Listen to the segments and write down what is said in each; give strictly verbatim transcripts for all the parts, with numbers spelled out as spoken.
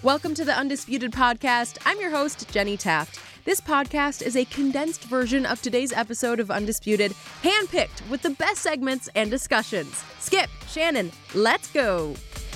Welcome to the Undisputed Podcast. I'm your host, Jenny Taft. This podcast is a condensed version of today's episode of Undisputed, handpicked with the best segments and discussions. Skip, Shannon, let's go.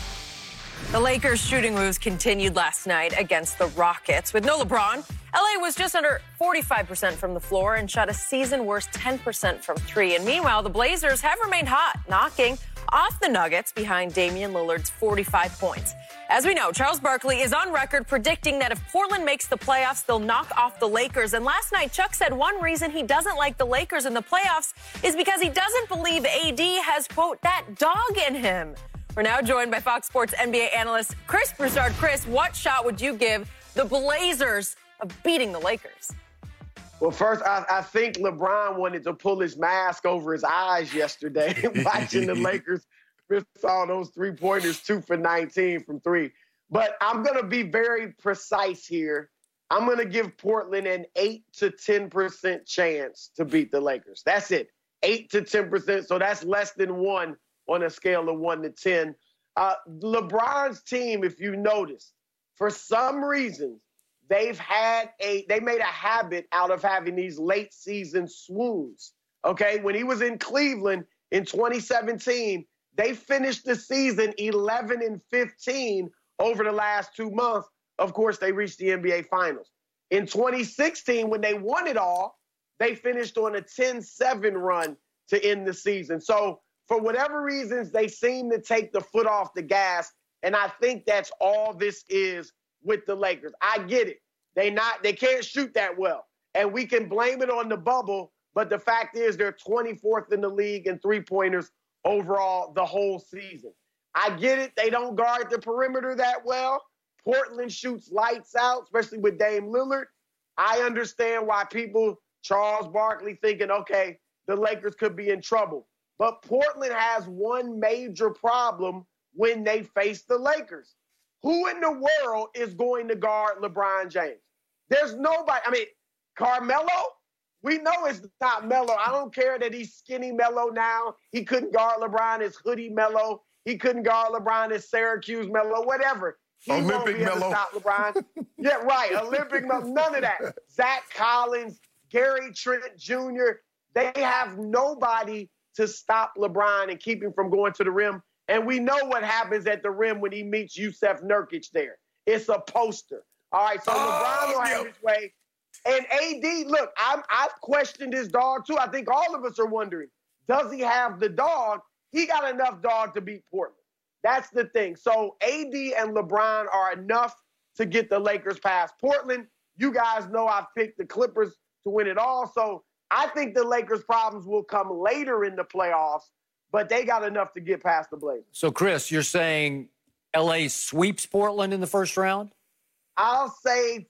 The Lakers' shooting woes continued last night against the Rockets. With no LeBron, L A was just under forty-five percent from the floor and shot a season-worst ten percent from three. And meanwhile, the Blazers have remained hot, knocking off the Nuggets behind Damian Lillard's forty-five points. As we know, Charles Barkley is on record predicting that if Portland makes the playoffs, they'll knock off the Lakers. And last night, Chuck said one reason he doesn't like the Lakers in the playoffs is because he doesn't believe A D has, quote, that dog in him. We're now joined by Fox Sports N B A analyst Chris Broussard. Chris, what shot would you give the Blazers of beating the Lakers? Well, first, I, I think LeBron wanted to pull his mask over his eyes yesterday watching the Lakers miss all those three-pointers, two for nineteen from three. But I'm going to be very precise here. I'm going to give Portland an eight to ten percent chance to beat the Lakers. That's it, eight to ten percent. So that's less than one on a scale of one to ten. Uh, LeBron's team, if you notice, for some reason, they've had a, they made a habit out of having these late season swoons. Okay. When he was in Cleveland in twenty seventeen, they finished the season eleven and fifteen over the last two months. Of course, they reached the N B A Finals. In twenty sixteen, when they won it all, they finished on a ten seven run to end the season. So for whatever reasons, they seem to take the foot off the gas. And I think that's all this is with the Lakers. I get it. They not they can't shoot that well. And we can blame it on the bubble, but the fact is they're twenty-fourth in the league in three-pointers overall the whole season. I get it. They don't guard the perimeter that well. Portland shoots lights out, especially with Dame Lillard. I understand why people, Charles Barkley, thinking, okay, the Lakers could be in trouble. But Portland has one major problem when they face the Lakers. Who in the world is going to guard LeBron James? There's nobody. I mean, Carmelo? We know it's not Melo. I don't care that he's skinny Melo now. He couldn't guard LeBron as hoodie Melo. He couldn't guard LeBron as Syracuse Melo, whatever. He Olympic won't be able Melo. to stop LeBron. Yeah, right. Olympic Melo. None of that. Zach Collins, Gary Trent Junior They have nobody to stop LeBron and keep him from going to the rim. And we know what happens at the rim when he meets Yusuf Nurkic there. It's a poster. All right, so Oh, LeBron will yeah. have his way. And A D, look, I'm, I've questioned his dog, too. I think all of us are wondering, does he have the dog? He got enough dog to beat Portland. That's the thing. So A D and LeBron are enough to get the Lakers past Portland. You guys know I've picked the Clippers to win it all. So I think the Lakers' problems will come later in the playoffs, but they got enough to get past the Blazers. So, Chris, you're saying L A sweeps Portland in the first round? I'll say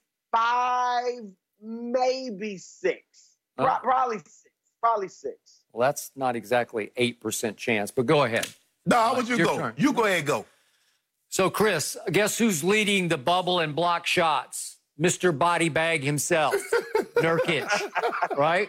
five, maybe six. Pro- Huh? Probably six. Probably six. Well, that's not exactly eight percent chance, but go ahead. No, how would you Your go? turn. You go ahead and go. So, Chris, guess who's leading the bubble and block shots? Mister Body Bag himself, Nurkic, right?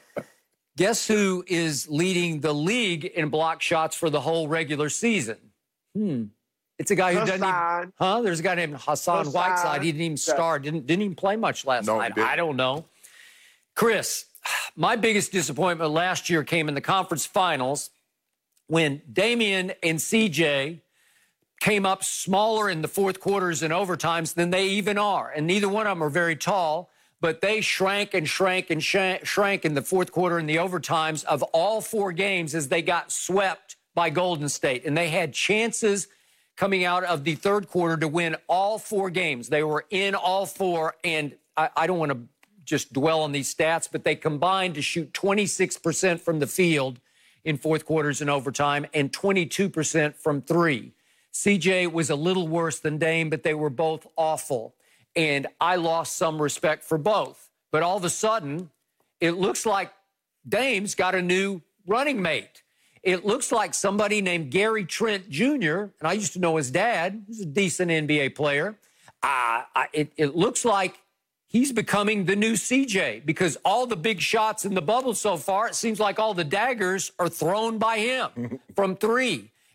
Guess who is leading the league in block shots for the whole regular season? Hmm. It's a guy who doesn't even, Hassan. huh? There's a guy named Hassan, Hassan. Whiteside. He didn't even start. Didn't, didn't even play much last No, he night. didn't. I don't know. Chris, my biggest disappointment last year came in the conference finals when Damian and C J came up smaller in the fourth quarters and overtimes than they even are. And neither one of them are very tall, but they shrank and shrank and sh- shrank in the fourth quarter and the overtimes of all four games as they got swept by Golden State. And they had chances coming out of the third quarter to win all four games. They were in all four, and I, I don't want to just dwell on these stats, but they combined to shoot twenty-six percent from the field in fourth quarters and overtime and twenty-two percent from three. C J was a little worse than Dame, but they were both awful. And I lost some respect for both. But all of a sudden, it looks like Dame's got a new running mate. It looks like somebody named Gary Trent Junior, and I used to know his dad. He's a decent N B A player. Uh, I, it, it looks like he's becoming the new C J because all the big shots in the bubble so far, it seems like all the daggers are thrown by him from three.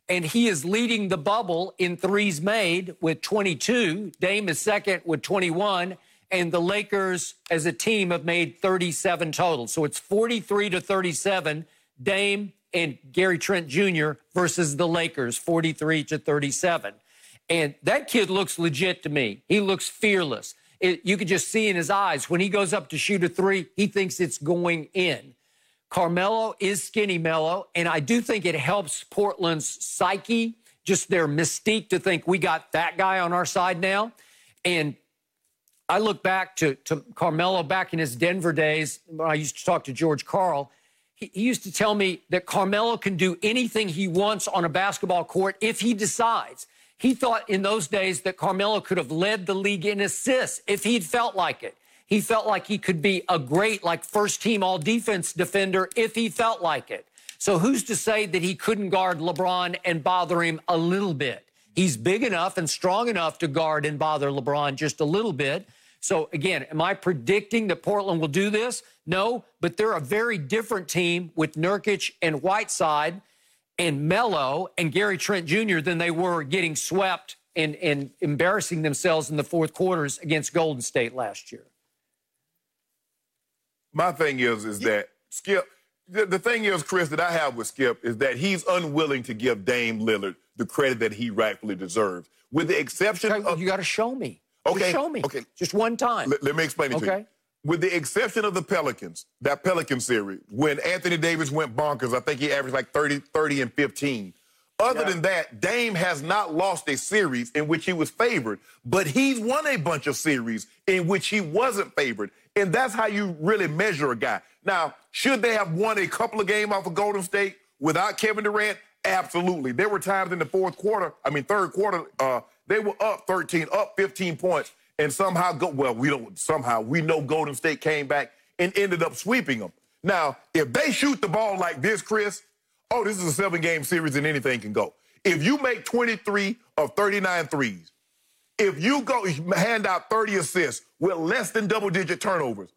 And he is leading the bubble in threes made with twenty-two. Dame is second with twenty-one. And the Lakers as a team have made thirty-seven total. So it's forty-three to thirty-seven, Dame and Gary Trent Junior versus the Lakers, forty-three to thirty-seven. And that kid looks legit to me. He looks fearless. It, you could just see in his eyes when he goes up to shoot a three, he thinks it's going in. Carmelo is skinny mellow, and I do think it helps Portland's psyche, just their mystique to think we got that guy on our side now. And I look back to, to Carmelo back in his Denver days when I used to talk to George Karl. He, he used to tell me that Carmelo can do anything he wants on a basketball court if he decides. He thought in those days that Carmelo could have led the league in assists if he'd felt like it. He felt like he could be a great, like, first-team all-defense defender if he felt like it. So who's to say that he couldn't guard LeBron and bother him a little bit? He's big enough and strong enough to guard and bother LeBron just a little bit. So, again, am I predicting that Portland will do this? No, but they're a very different team with Nurkic and Whiteside and Melo and Gary Trent Junior than they were getting swept and, and embarrassing themselves in the fourth quarters against Golden State last year. My thing is, is that Skip, the, the thing is, Chris, that I have with Skip is that he's unwilling to give Dame Lillard the credit that he rightfully deserves, with the exception okay, of... You got to show me. Okay. Just show me. Okay. Just one time. Let, let me explain it okay. to you. With the exception of the Pelicans, that Pelican series, when Anthony Davis went bonkers, I think he averaged like thirty, thirty, and fifteen. Other yeah. than that, Dame has not lost a series in which he was favored, but he's won a bunch of series in which he wasn't favored. And that's how you really measure a guy. Now, should they have won a couple of games off of Golden State without Kevin Durant? Absolutely. There were times in the fourth quarter, I mean, third quarter, uh, they were up thirteen, up fifteen points, and somehow, go, well, we don't, somehow, we know Golden State came back and ended up sweeping them. Now, if they shoot the ball like this, Chris, oh, this is a seven-game series and anything can go. If you make twenty-three of thirty-nine threes, if you go hand out thirty assists with less than double-digit turnovers,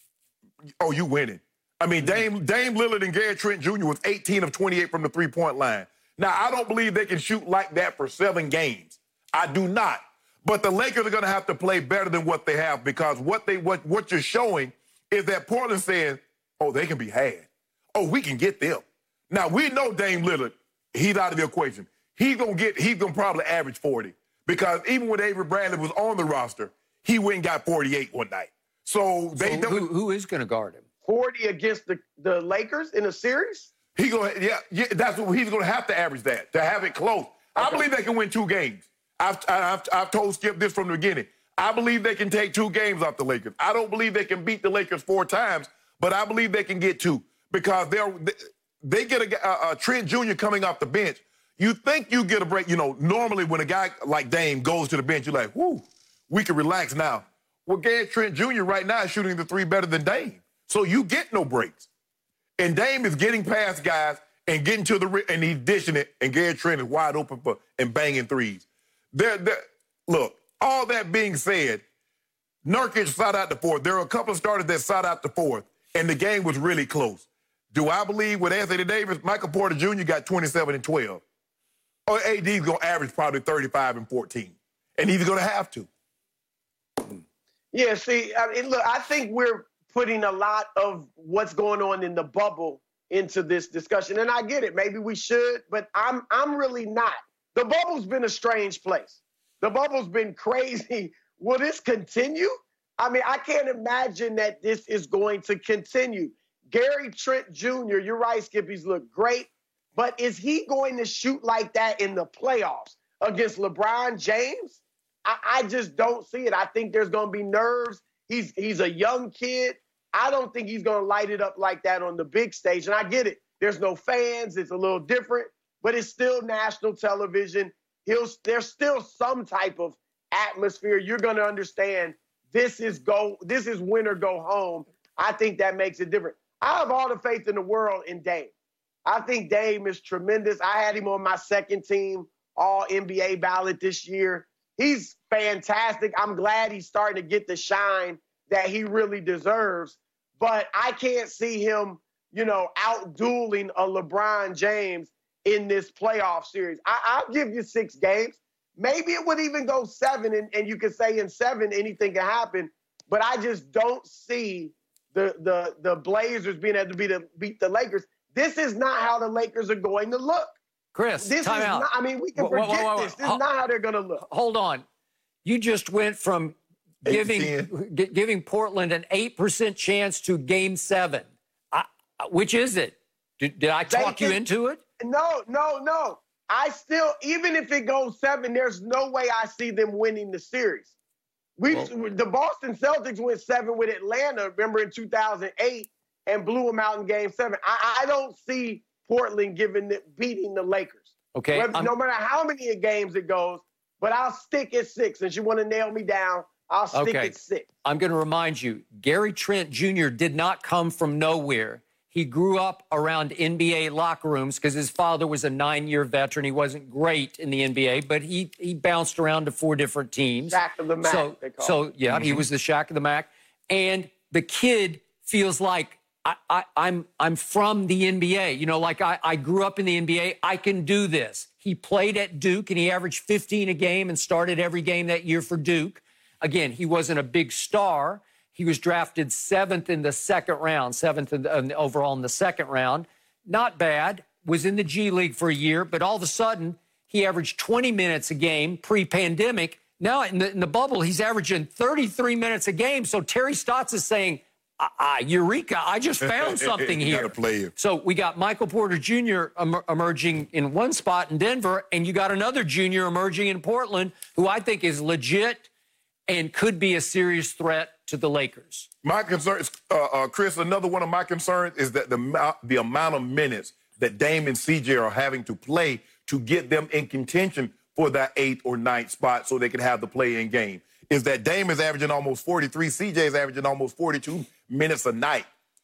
oh, you winning. I mean, Dame, Dame Lillard and Gary Trent Junior was eighteen of twenty-eight from the three-point line. Now, I don't believe they can shoot like that for seven games. I do not. But the Lakers are going to have to play better than what they have, because what they what what you're showing is that Portland saying, oh, they can be had. Oh, we can get them. Now, we know Dame Lillard, he's out of the equation. He's going to get, he's going to probably average forty, because even when Avery Bradley was on the roster, he went and got forty-eight one night. So they so don't. Who, who is going to guard him? forty against the, the Lakers in a series? He going yeah, yeah, that's what he's going to have to average that, to have it close. Okay. I believe they can win two games. I've, I've, I've told Skip this from the beginning. I believe they can take two games off the Lakers. I don't believe they can beat the Lakers four times, but I believe they can get two, because they're, they get a, a, a Trent Junior coming off the bench. You think you get a break. You know, normally when a guy like Dame goes to the bench, you're like, whoo, we can relax now. Well, Gary Trent Junior right now is shooting the three better than Dame. So you get no breaks. And Dame is getting past guys and getting to the, and he's dishing it, and Gary Trent is wide open for and banging threes. They're, they're, look, all that being said, Nurkic sat out the fourth. There are a couple of starters that sat out the fourth, and the game was really close. Do I believe with Anthony Davis, Michael Porter Junior got twenty-seven and twelve? Or A D's going to average probably thirty-five and fourteen. And he's going to have to. Yeah, see, I mean, look, I think we're putting a lot of what's going on in the bubble into this discussion. And I get it. Maybe we should, but I'm I'm really not. The bubble's been a strange place. The bubble's been crazy. Will this continue? I mean, I can't imagine that this is going to continue. Gary Trent Junior, you're right, Skip, he's looked great. But is he going to shoot like that in the playoffs against LeBron James? I, I just don't see it. I think there's going to be nerves. He's, he's a young kid. I don't think he's going to light it up like that on the big stage. And I get it. There's no fans. It's a little different. But it's still national television. He'll, there's still some type of atmosphere. You're going to understand this is go. This is win or go home. I think that makes it different. I have all the faith in the world in Dame. I think Dame is tremendous. I had him on my second team all N B A ballot this year. He's fantastic. I'm glad he's starting to get the shine that he really deserves. But I can't see him, you know, out-dueling a LeBron James in this playoff series. I, I'll give you six games. Maybe it would even go seven, and, and you could say in seven anything can happen. But I just don't see the the the Blazers being able to beat the, beat the Lakers. This is not how the Lakers are going to look. Chris, this time is out. not, I mean, we can Whoa, forget whoa, whoa, whoa. this. This is not how they're going to look. Hold on. You just went from giving g- giving Portland an eight percent chance to game seven. I, which is it? Did, did I talk They you can- into it? No, no, no. I still, even if it goes seven, there's no way I see them winning the series. We, Well- the Boston Celtics went seven with Atlanta, remember, in two thousand eight, and blew them out in game seven. I, I don't see Portland giving the, beating the Lakers. Okay. Whether- I'm- no matter how many games it goes, but I'll stick at six. Since you want to nail me down, I'll stick Okay. at six. I'm going to remind you, Gary Trent Junior did not come from nowhere. He grew up around N B A locker rooms because his father was a nine-year veteran. He wasn't great in the N B A, but he he bounced around to four different teams. Shaq of the Mac, So, they call so him. yeah, he was the Shaq of the Mac. And the kid feels like, I, I, I'm I'm from the N B A. You know, like I, I grew up in the N B A. I can do this. He played at Duke, and he averaged fifteen a game and started every game that year for Duke. Again, he wasn't a big star. He was drafted seventh in the second round, seventh in the, uh, overall in the second round. Not bad. Was in the G League for a year, but all of a sudden, he averaged twenty minutes a game pre-pandemic. Now, in the, in the bubble, he's averaging thirty-three minutes a game. So Terry Stotts is saying, ah, ah, eureka, I just found something You here. gotta play him. So we got Michael Porter Junior em- emerging in one spot in Denver, and you got another junior emerging in Portland, who I think is legit and could be a serious threat to the Lakers. My concern is, uh, uh, Chris, another one of my concerns is that the, amou- the amount of minutes that Dame and C J are having to play to get them in contention for that eighth or ninth spot so they can have the play-in game. Is that Dame is averaging almost forty-three, C J is averaging almost forty-two minutes a night.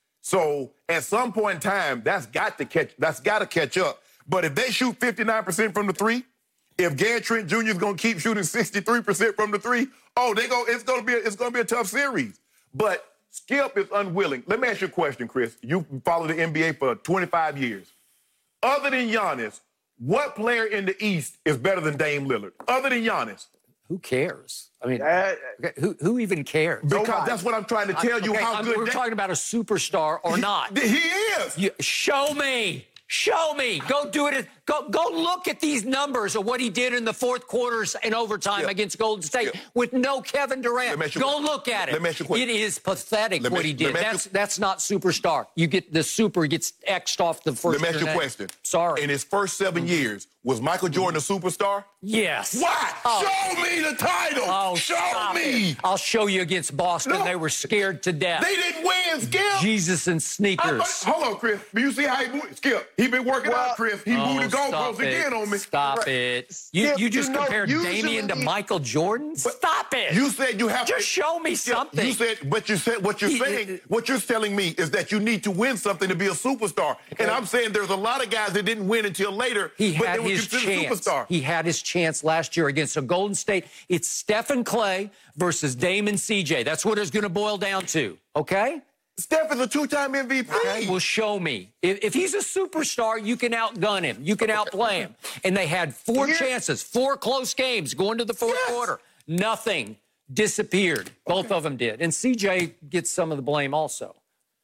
So at some point in time, that's got to catch, that's got to catch up. But if they shoot fifty-nine percent from the three, if Gary Trent Junior is going to keep shooting sixty-three percent from the three, oh, they go. It's going to be. A, it's going to be a tough series. But Skip is unwilling. Let me ask you a question, Chris. You followed the N B A for twenty-five years. Other than Giannis, what player in the East is better than Dame Lillard? Other than Giannis, Who cares? I mean, Uh, okay, who who even cares? because Nobody. that's what I'm trying to tell you. Okay, How I'm- good we're Dame- talking about a superstar or not. He is. You, show me. Show me. Go do it. Go go look at these numbers of what he did in the fourth quarters and overtime Yeah. against Golden State Yeah. with no Kevin Durant. Let me ask you Go a- look at it. let me ask you a question. It is pathetic Let me what ask- he did. let me ask That's you- that's not superstar. You get the super gets X'd off the first. Let me ask of you a your name. question. Sorry. In his first seven years, was Michael Jordan a superstar? Yes. Why? Oh. Show me the title. Oh, Show stop me. it. I'll show you against Boston. No. They were scared to death. They didn't win, Skip. Jesus and I sneakers. thought- hold on, Chris. Do you see how he moved? Skip. He been working Well- out, Chris. He Oh, moved the stop goalposts it. again on me. Stop Right. it. You, Skip, you just you know, compared Damian to usually- Michael Jordan? Stop it. You said you have Just to show me Skip, something. You said, but you said what you're He- saying. What you're telling me is that you need to win something to be a superstar. And I'm saying there's a lot of guys that didn't win until later, He but had they were his considered chance. superstar. He had his chance last year against a Golden State. It's Stephen Clay versus Dame and C J. That's what it's going to boil down to. Okay? Steph is a two-time M V P. Okay, well, show me. If, if he's a superstar, you can outgun him. You can outplay him. And they had four Here- chances, four close games going to the fourth Yes. quarter. Nothing. Disappeared. Both of them did. And C J gets some of the blame also.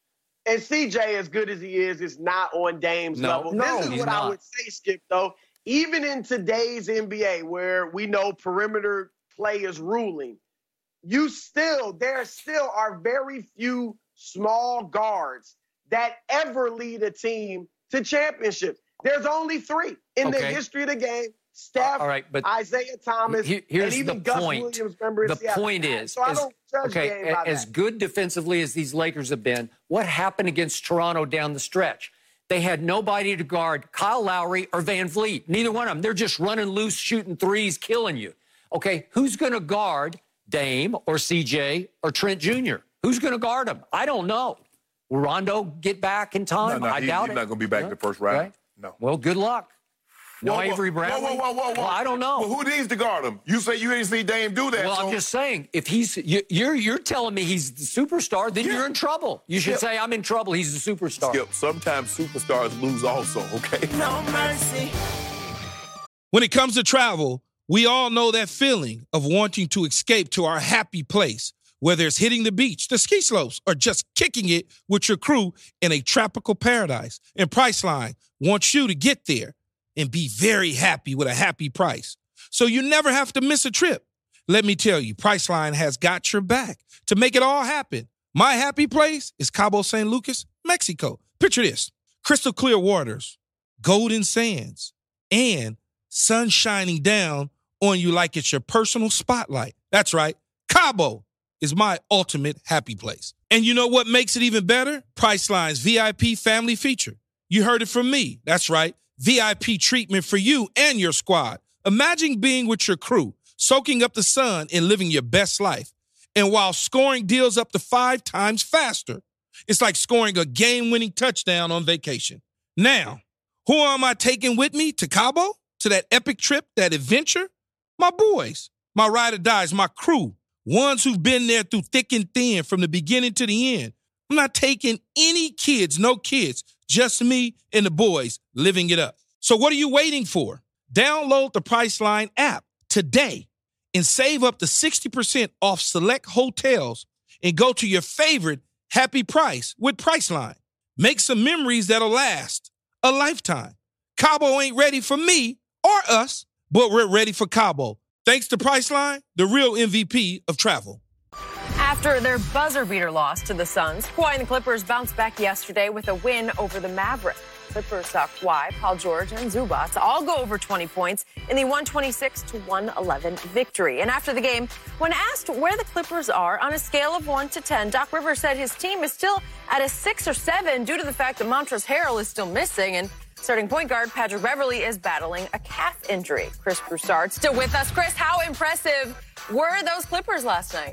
And C J, as good as he is, is not on Dame's No, level. no, this is he's what not. I would say, Skip, though. Even in today's N B A, where we know perimeter play is ruling, you still, there still are very few small guards that ever lead a team to championships. There's only three in the Okay. history of the game. Steph, All right, but Isaiah Thomas, Here- here's and even the Gus point. Williams, remember, in The Seattle. point is, so I is- don't judge okay, Dame a- by as that. good defensively as these Lakers have been, what happened against Toronto down the stretch? They had nobody to guard Kyle Lowry or Van Vliet. Neither one of them. They're just running loose, shooting threes, killing you. Okay, who's going to guard Dame or C J or Trent Junior? Who's going to guard them? I don't know. Will Rondo get back in No, time? no, I he- doubt he's it. not going to be back in the first round. Right? No. Well, good luck. No whoa, Avery Bradley? Whoa, whoa, whoa, whoa, whoa. Well, I don't know. Well, who needs to guard him? You say you didn't see Dame do that. Well, so. I'm just saying, if he's you, you're you're telling me he's the superstar, then Yeah. you're in trouble. You should Yeah. say I'm in trouble. He's the superstar. Skip, sometimes superstars lose also, okay? No mercy. When it comes to travel, we all know that feeling of wanting to escape to our happy place, whether it's hitting the beach, the ski slopes, or just kicking it with your crew in a tropical paradise. And Priceline wants you to get there and be very happy with a happy price, so you never have to miss a trip. Let me tell you, Priceline has got your back to make it all happen. My happy place is Cabo San Lucas, Mexico. Picture this: crystal clear waters, golden sands, and sun shining down on you like it's your personal spotlight. That's right. Cabo is my ultimate happy place. And you know what makes it even better? Priceline's V I P family feature. You heard it from me. That's right. V I P treatment for you and your squad. Imagine being with your crew, soaking up the sun and living your best life. And while scoring deals up to five times faster, it's like scoring a game-winning touchdown on vacation. Now, who am I taking with me to Cabo? To that epic trip, that adventure? My boys, my ride or dies, my crew, ones who've been there through thick and thin from the beginning to the end. I'm not taking any kids, no kids, just me and the boys living it up. So what are you waiting for? Download the Priceline app today and save up to sixty percent off select hotels and go to your favorite happy price with Priceline. Make some memories that'll last a lifetime. Cabo ain't ready for me or us, but we're ready for Cabo. Thanks to Priceline, the real M V P of travel. After their buzzer beater loss to the Suns, Kawhi and the Clippers bounced back yesterday with a win over the Mavericks. Clippers saw Kawhi, Paul George, and Zubac all go over twenty points in the one twenty-six to one eleven victory. And after the game, when asked where the Clippers are on a scale of one to ten, Doc Rivers said his team is still at a six or seven due to the fact that Montrezl Harrell is still missing, and starting point guard Patrick Beverley is battling a calf injury. Chris Broussard still with us. Chris, how impressive were those Clippers last night?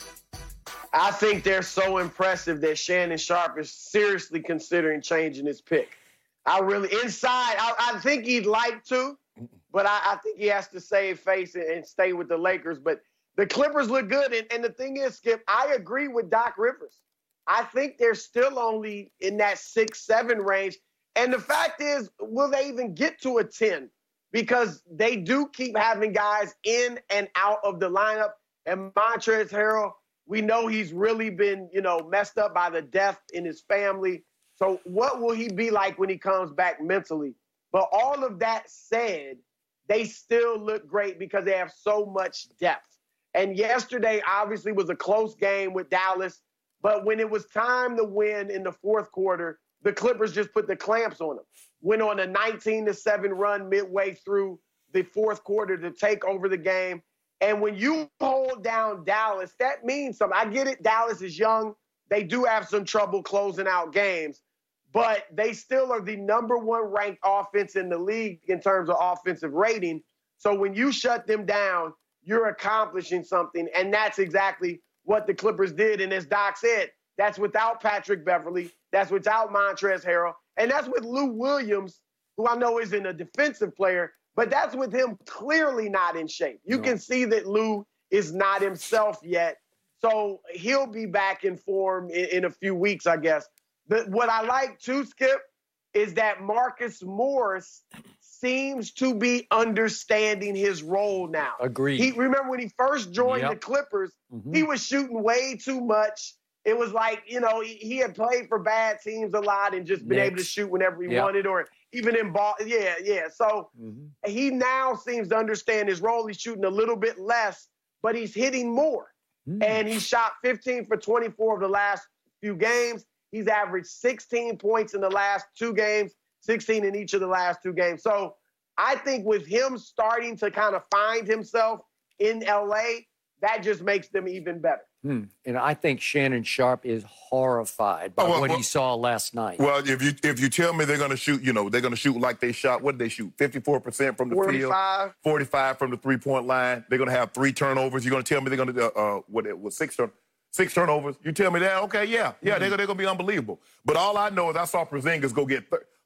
I think they're so impressive that Shannon Sharpe is seriously considering changing his pick. I really, inside, I, I think he'd like to, but I, I think he has to save face and, and stay with the Lakers. But the Clippers look good. And, and the thing is, Skip, I agree with Doc Rivers. I think they're still only in that six, seven range. And the fact is, will they even get to a ten? Because they do keep having guys in and out of the lineup. And Montrezl Harrell, we know he's really been, you know, messed up by the death in his family. So what will he be like when he comes back mentally? But all of that said, they still look great because they have so much depth. And yesterday obviously was a close game with Dallas. But when it was time to win in the fourth quarter, the Clippers just put the clamps on them. Went on a nineteen to seven run midway through the fourth quarter to take over the game. And when you hold down Dallas, that means something. I get it, Dallas is young. They do have some trouble closing out games. But they still are the number one ranked offense in the league in terms of offensive rating. So when you shut them down, you're accomplishing something. And that's exactly what the Clippers did. And as Doc said, that's without Patrick Beverley. That's without Montrezl Harrell. And that's with Lou Williams, who I know isn't a defensive player, but that's with him clearly not in shape. You no. can see that Lou is not himself yet. So he'll be back in form in, in a few weeks, I guess. But what I like too, Skip, is that Marcus Morris seems to be understanding his role now. Agreed. He, remember when he first joined yep. the Clippers, mm-hmm. he was shooting way too much. It was like, you know, he, he had played for bad teams a lot and just been Knicks. able to shoot whenever he yep. wanted, or even in ball. Yeah, yeah. So mm-hmm. he now seems to understand his role. He's shooting a little bit less, but he's hitting more. Mm. And he shot fifteen for twenty-four of the last few games. He's averaged sixteen points in the last two games, sixteen in each of the last two games. So I think with him starting to kind of find himself in L A, that just makes them even better. Hmm. And I think Shannon Sharpe is horrified by oh, well, what well, he saw last night. Well, if you if you tell me they're going to shoot, you know, they're going to shoot like they shot, what did they shoot? fifty-four percent from the forty-five. field, forty-five from the three-point line. They're going to have three turnovers. You're going to tell me they're going to, uh, uh, what it was, six turnovers? Six turnovers. You tell me that, okay, yeah, yeah, mm-hmm. they're, they're going to be unbelievable. But all I know is I saw Porzingis go get, th-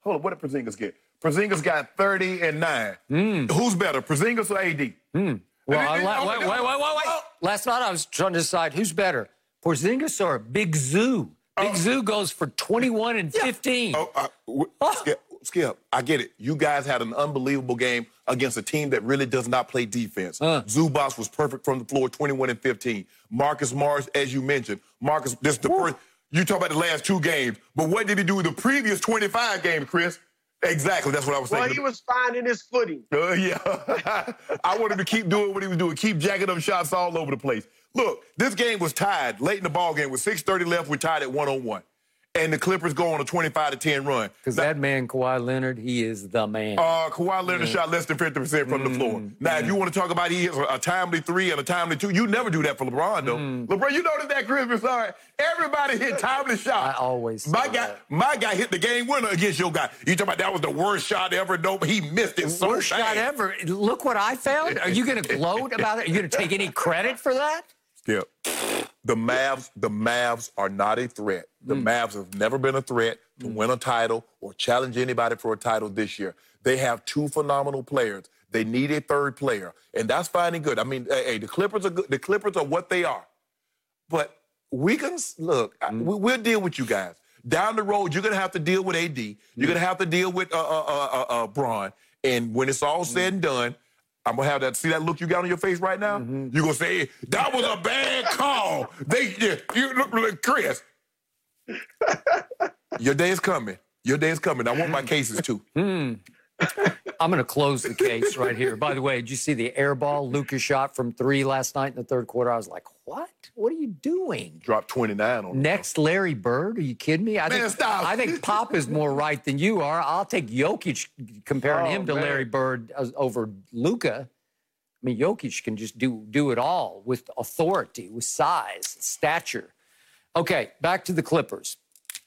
hold on, what did Porzingis get? Porzingis got thirty and nine. Mm. Who's better, Porzingis or A D? Mm. Well, I, la- wait, wait, wait, wait, wait. Last night I was trying to decide who's better, Porzingis or Big Zoo. Big oh. Zoo goes for twenty-one and fifteen. Yeah. Oh, uh, w- oh. Skip, Skip, I get it. You guys had an unbelievable game against a team that really does not play defense. Uh. Zubac was perfect from the floor, twenty-one and fifteen. Marcus Morris, as you mentioned, Marcus, this is the first. You talk about the last two games, but what did he do in the previous twenty-five games, Chris? Exactly, that's what I was saying. Well, he was finding his footing. Uh, yeah. I want him to keep doing what he was doing, keep jacking up shots all over the place. Look, this game was tied late in the ball game with six thirty left. We're tied at one oh one. And the Clippers go on a twenty-five to ten run. Because that man, Kawhi Leonard, he is the man. Uh, Kawhi Leonard mm. shot less than fifty percent from mm. the floor. Now, mm. if you want to talk about he hits a timely three and a timely two, you never do that for LeBron, though. Mm. LeBron, you notice that, Chris? Sorry. Everybody hit timely shots. I always My guy, that. my guy hit the game winner against your guy. You talking about that was the worst shot ever? No, but he missed it so Worst bad. shot ever. Look what I found. Are you going to gloat about it? Are you going to take any credit for that? Yeah. The Mavs, the Mavs are not a threat. The mm. Mavs have never been a threat to mm. win a title or challenge anybody for a title this year. They have two phenomenal players. They need a third player, and that's fine and good. I mean, hey, the Clippers are good. The Clippers are what they are. But we can look. Mm. We, we'll deal with you guys down the road. You're gonna have to deal with A D. You're mm. gonna have to deal with uh, uh, uh, uh, uh, Bron. And when it's all said mm. and done, I'm going to have that, see that look you got on your face right now? Mm-hmm. You're going to say, that was a bad call. They, you, you look like Chris. Your day is coming. Your day is coming. I want my cases too. Mm. I'm going to close the case right here. By the way, did you see the air ball Luka shot from three last night in the third quarter? I was like, what? What are you doing? Dropped twenty-nine on Next Larry Bird? Are you kidding me? I man, think, stop. I think Pop is more right than you are. I'll take Jokic comparing oh, him to man. Larry Bird over Luka. I mean, Jokic can just do, do it all with authority, with size, stature. Okay, back to the Clippers.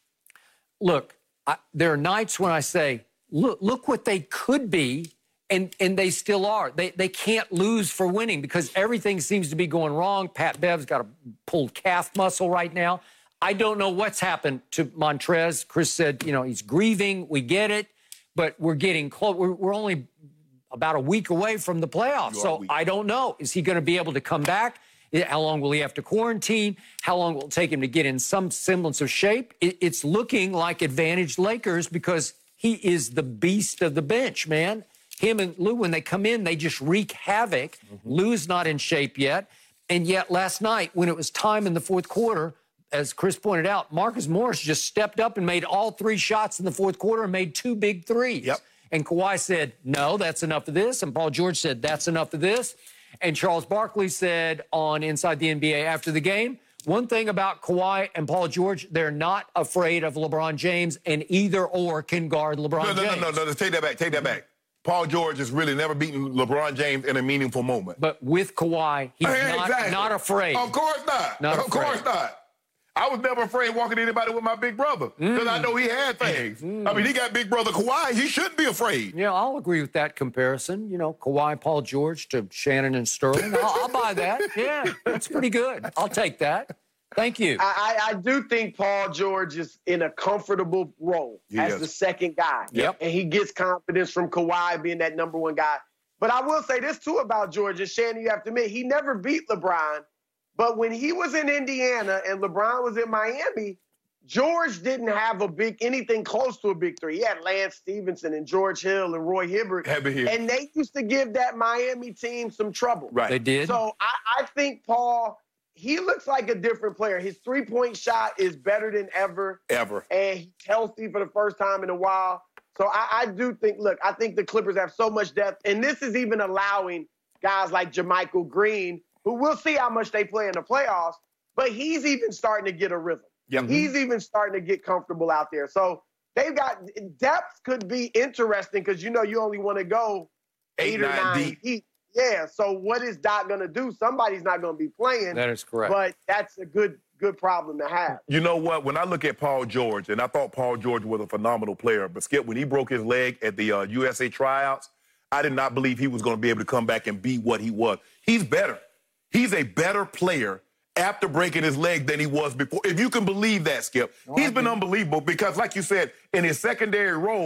Look, I, there are nights when I say, look, look what they could be, and, and they still are. They, they can't lose for winning because everything seems to be going wrong. Pat Bev's got a pulled calf muscle right now. I don't know what's happened to Montrez. Chris said, you know, he's grieving. We get it, but we're getting close. We're, we're only about a week away from the playoffs. So I don't know. Is he going to be able to come back? How long will he have to quarantine? How long will it take him to get in some semblance of shape? It, it's looking like advantaged Lakers because he is the beast of the bench, man. Him and Lou, when they come in, they just wreak havoc. Mm-hmm. Lou's not in shape yet. And yet last night, when it was time in the fourth quarter, as Chris pointed out, Marcus Morris just stepped up and made all three shots in the fourth quarter and made two big threes. Yep. And Kawhi said, no, that's enough of this. And Paul George said, that's enough of this. And Charles Barkley said on Inside the N B A after the game, one thing about Kawhi and Paul George, they're not afraid of LeBron James, and either or can guard LeBron no, no, James. No, no, no, no, take that back, take that back. Paul George has really never beaten LeBron James in a meaningful moment. But with Kawhi, he's hey, not, exactly. not afraid. Of course not. not of afraid. course not. I was never afraid walking to anybody with my big brother because mm. I know he had things. Mm. I mean, he got big brother Kawhi. He shouldn't be afraid. Yeah, I'll agree with that comparison. You know, Kawhi, Paul George to Shannon and Sterling. I'll, I'll buy that. Yeah, that's pretty good. I'll take that. Thank you. I, I do think Paul George is in a comfortable role he as is. the second guy. Yep. And he gets confidence from Kawhi being that number one guy. But I will say this, too, about George. And Shannon, you have to admit, he never beat LeBron. But when he was in Indiana and LeBron was in Miami, George didn't have a big anything close to a big three. He had Lance Stevenson and George Hill and Roy Hibbert. And they used to give that Miami team some trouble. Right. They did. So I, I think Paul, he looks like a different player. His three-point shot is better than ever. Ever. And he's healthy for the first time in a while. So I, I do think, look, I think the Clippers have so much depth. And this is even allowing guys like JaMychal Green, who we'll see how much they play in the playoffs, but he's even starting to get a rhythm. Yep. He's even starting to get comfortable out there. So they've got depth could be interesting because, you know, you only want to go eight, eight or nine, nine deep. deep. Yeah, so what is Doc going to do? Somebody's not going to be playing. That is correct. But that's a good good problem to have. You know what? When I look at Paul George, and I thought Paul George was a phenomenal player, but Skip, when he broke his leg at the uh, U S A tryouts, I did not believe he was going to be able to come back and be what he was. He's better. He's a better player after breaking his leg than he was before. If you can believe that, Skip. No, he's been unbelievable because, like you said, in his secondary role,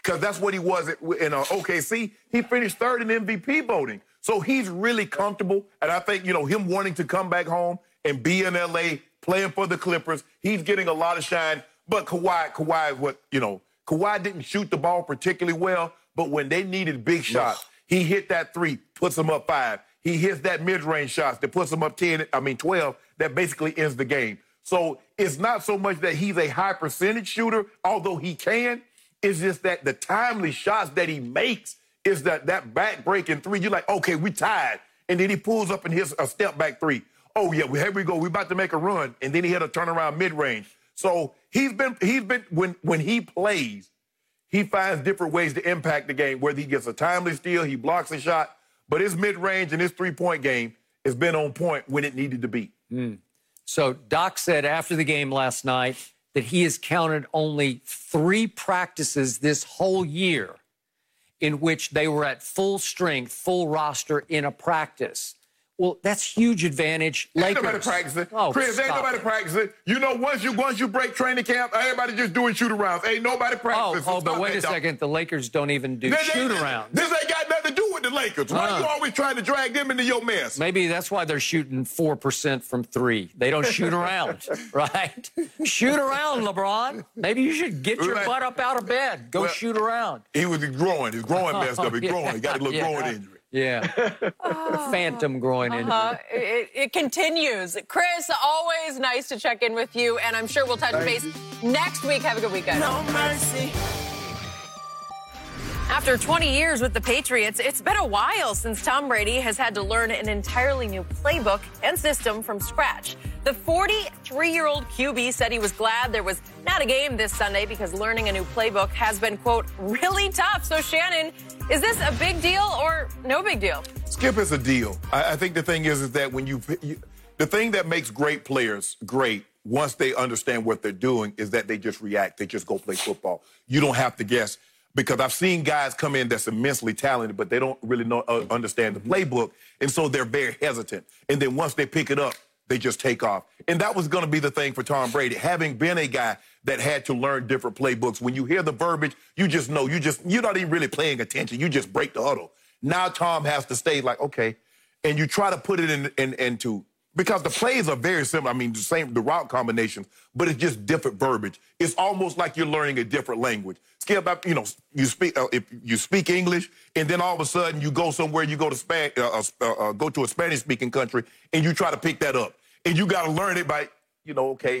because that's what he was in uh, O K C. He finished third in M V P voting. So he's really comfortable. And I think, you know, him wanting to come back home and be in L A, playing for the Clippers, he's getting a lot of shine. But Kawhi, Kawhi, what, you know, Kawhi didn't shoot the ball particularly well, but when they needed big shots, he hit that three, puts them up five. He hits that mid-range shots that puts them up ten, I mean twelve, that basically ends the game. So it's not so much that he's a high percentage shooter, although he can. It's just that the timely shots that he makes is that that back-breaking three. You're like, okay, we tied. And then he pulls up and hits a step-back three. Oh, yeah, well, here we go. We're about to make a run. And then he hit a turnaround mid-range. So he's been, he's been when, when he plays, he finds different ways to impact the game, whether he gets a timely steal, he blocks a shot. But his mid-range and his three-point game has been on point when it needed to be. Mm. So Doc said after the game last night that he has counted only three practices this whole year in which they were at full strength, full roster in a practice. Well, that's huge advantage. Ain't Lakers. nobody practicing. Oh, Chris, ain't nobody it. practicing. You know, once you once you break training camp, everybody just doing shoot-arounds. Ain't nobody practicing. Oh, oh but Stop wait that, a dog. second. The Lakers don't even do They- shoot-arounds. This ain't got nothing to do with the Lakers. Why Uh. are you always trying to drag them into your mess? Maybe that's why they're shooting four percent from three. They don't shoot around, right? Shoot around, LeBron. Maybe you should get your Right. butt up out of bed. Go Well, shoot around. He was growing. His growing messed up. His Yeah. growing. He got a little Yeah. growing injury. Yeah. Phantom groin injury. Uh, it, it continues. Chris, always nice to check in with you, and I'm sure we'll touch Thank base you. next week. Have a good weekend. No mercy. After twenty years with the Patriots, it's been a while since Tom Brady has had to learn an entirely new playbook and system from scratch. The forty-three-year-old Q B said he was glad there was not a game this Sunday because learning a new playbook has been, quote, really tough. So, Shannon, is this a big deal or no big deal? Skip is a deal. I, I think the thing is, is that when you, you, the thing that makes great players great once they understand what they're doing is that they just react. They just go play football. You don't have to guess. Because I've seen guys come in that's immensely talented, but they don't really know, uh, understand the playbook, and so they're very hesitant. And then once they pick it up, they just take off. And that was going to be the thing for Tom Brady. Having been a guy that had to learn different playbooks, when you hear the verbiage, you just know, you just, you're not even really paying attention. You just break the huddle. Now Tom has to stay like, okay, and you try to put it in, in into, because the plays are very similar. I mean, the same, the route combinations, but it's just different verbiage. It's almost like you're learning a different language. Skip, you know, you speak uh, if you speak English, and then all of a sudden you go somewhere, you go to Span, uh, uh, uh, go to a Spanish-speaking country, and you try to pick that up, and you got to learn it by, you know, okay,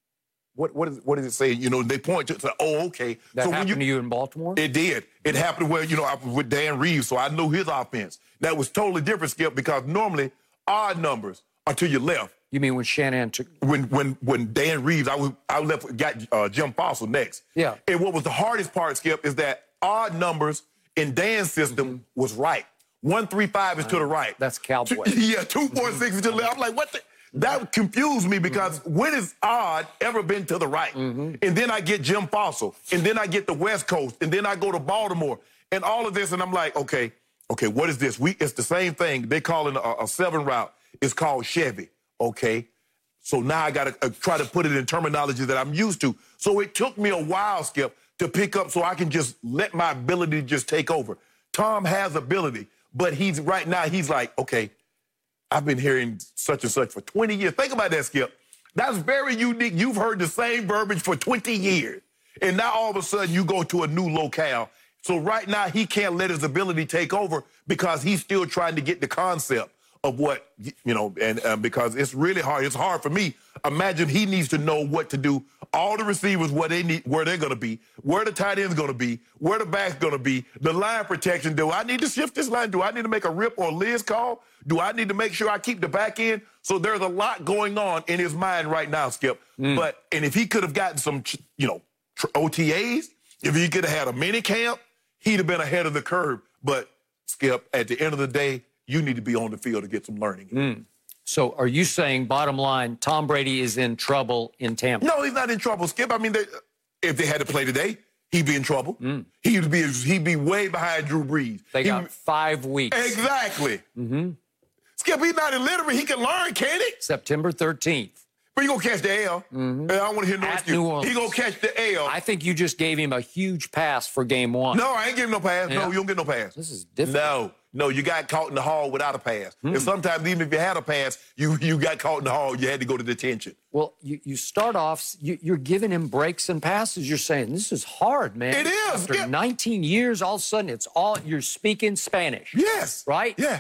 what what is what does it say? You know, they point to, say, oh, okay. That so happened when you, to you in Baltimore? It did. It happened where, you know, I was with Dan Reeves, so I knew his offense. That was totally different, Skip, because normally odd numbers are to your left. You mean when Shanahan took... When when when Dan Reeves, I was I left got uh, Jim Fossil next. Yeah. And what was the hardest part, Skip, is that odd numbers in Dan's system mm-hmm. was right. One three five is to the right. That's cowboy. Two, yeah, two four six is to the left. I'm like, what the? That confused me because mm-hmm. when has odd ever been to the right? Mm-hmm. And then I get Jim Fossil, and then I get the West Coast, and then I go to Baltimore, and all of this, and I'm like, okay, okay, what is this? We it's the same thing. They call it a, a seven route. It's called Chevy. Okay. So now I got to uh, try to put it in terminology that I'm used to. So it took me a while, Skip, to pick up so I can just let my ability just take over. Tom has ability, but he's right now, he's like, okay, I've been hearing such and such for twenty years. Think about that, Skip. That's very unique. You've heard the same verbiage for twenty years. And now all of a sudden you go to a new locale. So right now he can't let his ability take over because he's still trying to get the concept of what, you know, and uh, because it's really hard. It's hard for me. Imagine he needs to know what to do. All the receivers, where they need, where they're going to be, where the tight end's going to be, where the back's going to be, the line protection. Do I need to shift this line? Do I need to make a rip or Liz call? Do I need to make sure I keep the back end? So there's a lot going on in his mind right now, Skip. Mm. But, and if he could have gotten some, you know, O T As, if he could have had a mini camp, he'd have been ahead of the curve. But, Skip, at the end of the day, you need to be on the field to get some learning. Mm. So are you saying, bottom line, Tom Brady is in trouble in Tampa? No, he's not in trouble, Skip. I mean, they, if they had to play today, he'd be in trouble. Mm. He'd be he'd be way behind Drew Brees. They he, got five weeks. Exactly. Mm-hmm. Skip, he's not illiterate. He can learn, can't he? September thirteenth. But he gonna catch the L. Mm-hmm. And I don't want to hear no At excuse. New Orleans. He gonna catch the L. I think you just gave him a huge pass for game one. No, I ain't giving no pass. Yeah. No, you don't get no pass. This is different. No, no, you got caught in the hall without a pass. Hmm. And sometimes even if you had a pass, you you got caught in the hall. You had to go to detention. Well, you, you start off, you, you're giving him breaks and passes. You're saying, this is hard, man. It is. After Yeah. nineteen years, all of a sudden, it's all, you're speaking Spanish. Yes. Right? Yeah.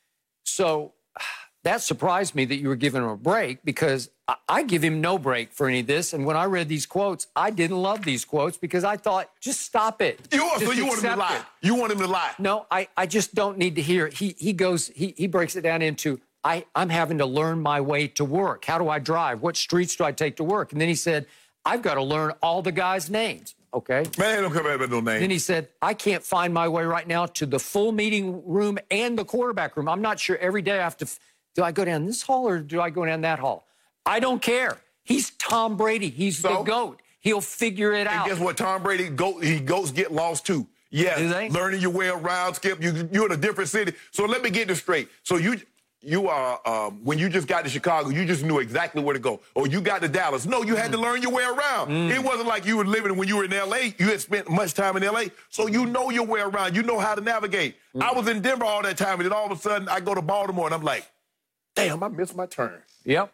So that surprised me that you were giving him a break, because I, I give him no break for any of this. And when I read these quotes, I didn't love these quotes because I thought, just stop it. You, Just so you want him to accept lie. it. You want him to lie. No, I, I just don't need to hear it. He, he goes, he, he breaks it down into, I, I'm having to learn my way to work. How do I drive? What streets do I take to work? And then he said, I've got to learn all the guys' names. Okay. Man, don't come back with no name. Then he said, I can't find my way right now to the full meeting room and the quarterback room. I'm not sure every day I have to, do I go down this hall or do I go down that hall? I don't care. He's Tom Brady. He's So? the GOAT. He'll figure it And out. guess what? Tom Brady, go, he goats get lost too. Yeah, Do they? learning your way around, Skip. You, you're in a different city. So let me get this straight. So you you are, um, when you just got to Chicago, you just knew exactly where to go. Or you got to Dallas. No, you had to learn your way around. Mm. It wasn't like you were living when you were in L A. You had spent much time in L A, so you know your way around. You know how to navigate. Mm. I was in Denver all that time, and then all of a sudden I go to Baltimore, and I'm like, damn, I missed my turn. Yep.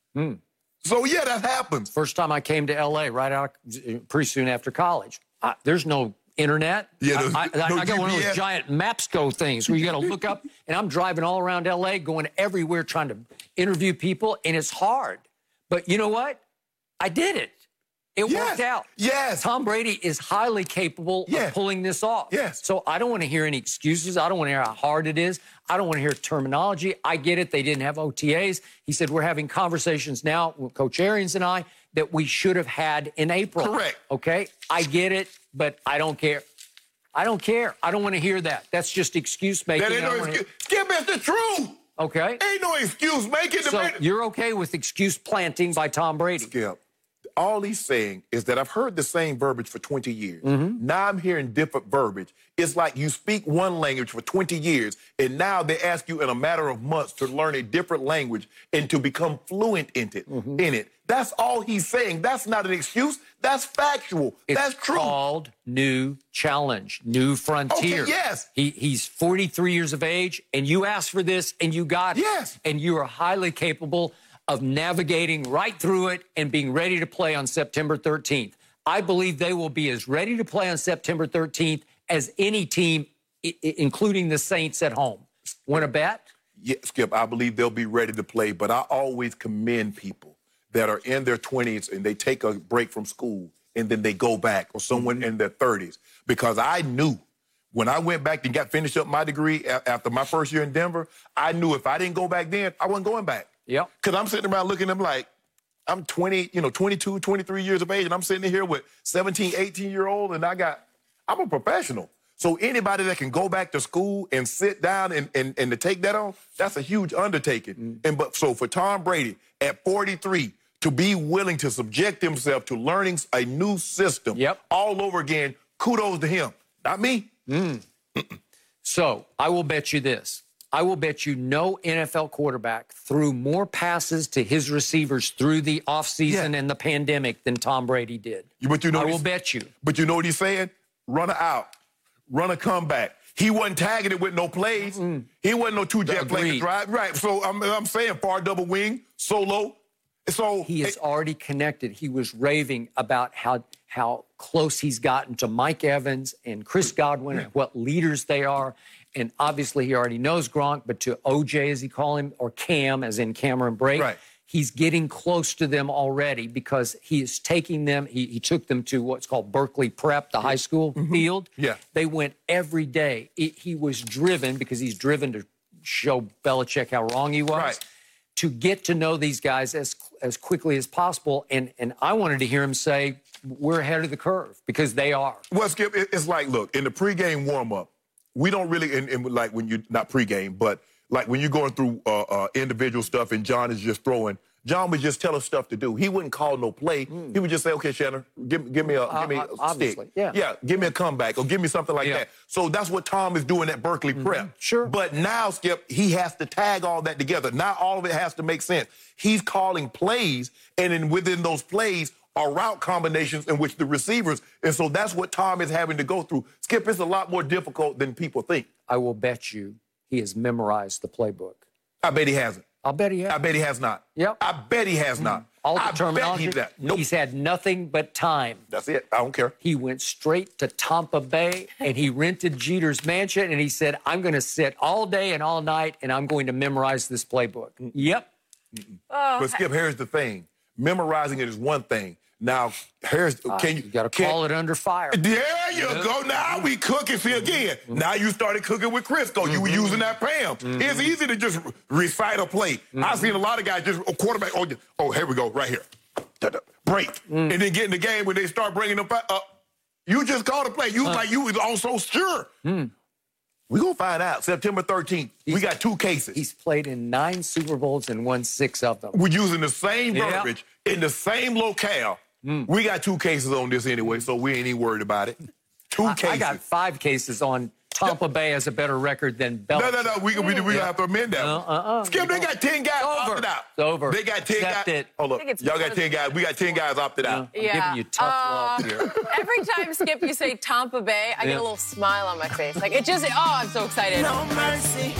So, yeah, that happens. First time I came to L A, right out pretty soon after college. I, there's no internet. Yeah, no- I, I, no I got one of G P S. those giant Mapsco things where you got to look up, and I'm driving all around L A, going everywhere, trying to interview people, and it's hard. But you know what? I did it. It Yes. worked out. Yes. Tom Brady is highly capable Yes. of pulling this off. Yes. So I don't want to hear any excuses. I don't want to hear how hard it is. I don't want to hear terminology. I get it. They didn't have O T As. He said, we're having conversations now with Coach Arians and I that we should have had in April. Correct. Okay? I get it, but I don't care. I don't care. I don't want to hear that. That's just excuse making. That ain't I no don't wanna excuse. Skip, it's the truth. hear- Okay? Ain't no excuse making. So you're okay with excuse planting by Tom Brady? Skip, all he's saying is that I've heard the same verbiage for twenty years. Mm-hmm. Now I'm hearing different verbiage. It's like you speak one language for twenty years, and now they ask you in a matter of months to learn a different language and to become fluent in it. Mm-hmm. In it. That's all he's saying. That's not an excuse. That's factual. It's That's true. called new challenge, new frontier. Okay, yes. He, he's forty-three years of age, and you asked for this, and you got it. Yes. And you are highly capable of navigating right through it and being ready to play on September thirteenth. I believe they will be as ready to play on September thirteenth as any team, I- I- including the Saints at home. Want to bet? Yeah, Skip, I believe they'll be ready to play, but I always commend people that are in their twenties and they take a break from school and then they go back, or someone Mm-hmm. in their thirties. Because I knew when I went back and got finished up my degree a- after my first year in Denver, I knew if I didn't go back then, I wasn't going back. Yep. Because I'm sitting around looking at them like, I'm twenty, you know, twenty-two, twenty-three years of age, and I'm sitting here with seventeen, eighteen-year-old, and I got, I'm a professional. So anybody that can go back to school and sit down and, and, and to take that on, that's a huge undertaking. Mm. And but so for Tom Brady at forty-three to be willing to subject himself to learning a new system Yep. all over again, kudos to him. Not me. So I will bet you this. I will bet you no N F L quarterback threw more passes to his receivers through the offseason Yeah. and the pandemic than Tom Brady did. But you know I what will he's- bet you. But you know what he's saying? Run a out, run a comeback. He wasn't tagging it with no plays. He wasn't no two-jet play to Agreed. drive. Right. So I'm, I'm saying far double wing, solo. So He is already connected. He was raving about how how close he's gotten to Mike Evans and Chris Godwin and what leaders they are. And obviously he already knows Gronk, but to O J, as he call him, or Cam, as in Cameron Brake, Right. he's getting close to them already because he is taking them. He, he took them to what's called Berkeley Prep, the high school field. Yeah. They went every day. It, he was driven, because he's driven to show Belichick how wrong he was, Right. to get to know these guys as as quickly as possible. And and I wanted to hear him say, we're ahead of the curve, because they are. Well, Skip, it- it's like, look, in the pregame warm-up, we don't really, in, in like when you, not pregame, but like when you're going through uh, uh, individual stuff and John is just throwing, John would just tell us stuff to do. He wouldn't call no play. Mm. He would just say, okay, Shannon, give, give me a, uh, give me a obviously, stick. Yeah. yeah, give me a comeback or give me something like yeah. that. So that's what Tom is doing at Berkeley mm-hmm. Prep. Sure. But now, Skip, he has to tag all that together. Now all of it has to make sense. He's calling plays, and then within those plays are route combinations in which the receivers, and so that's what Tom is having to go through. Skip, it's a lot more difficult than people think. I will bet you he has memorized the playbook. I bet he hasn't. I'll bet he has. I bet he has not. Yep. I bet he has mm. not. All the I terminology. Bet he nope. He's had nothing but time. That's it. I don't care. He went straight to Tampa Bay, and he rented Jeter's mansion, and he said, I'm going to sit all day and all night, and I'm going to memorize this playbook. Mm. Yep. Oh, but, Skip, here's the thing. Memorizing it is one thing. Now, here's, uh, can you... You got to call it under fire. There you yeah. go. Now we cooking. See, again, mm-hmm. now you started cooking with Crisco. Mm-hmm. You were using that Pam. Mm-hmm. It's easy to just recite a play. Mm-hmm. I've seen a lot of guys just, a quarterback, oh, oh here we go, right here. Break. Mm-hmm. And then get in the game when they start bringing them back up. You just called a play. You was uh. like, you was also sure. Mm-hmm. We're going to find out. September thirteenth, he's, we got two cases. He's played in nine Super Bowls and won six of them. We're using the same verbiage yep. in the same locale. Mm. We got two cases on this anyway, so we ain't even worried about it. Two I, cases. I got five cases on Tampa Bay has a better record than Belichick. No, no, no. We, we, we yeah. have to amend that. Uh, uh, uh, Skip, they got ten guys over. opted out. It's over. They got ten Accept guys. It. Hold up. Y'all got ten guys. We got ten guys opted out. I'm yeah. giving you tough uh, love here. Every time, Skip, you say Tampa Bay, I yeah. get a little smile on my face. Like, it just, oh, I'm so excited. No mercy.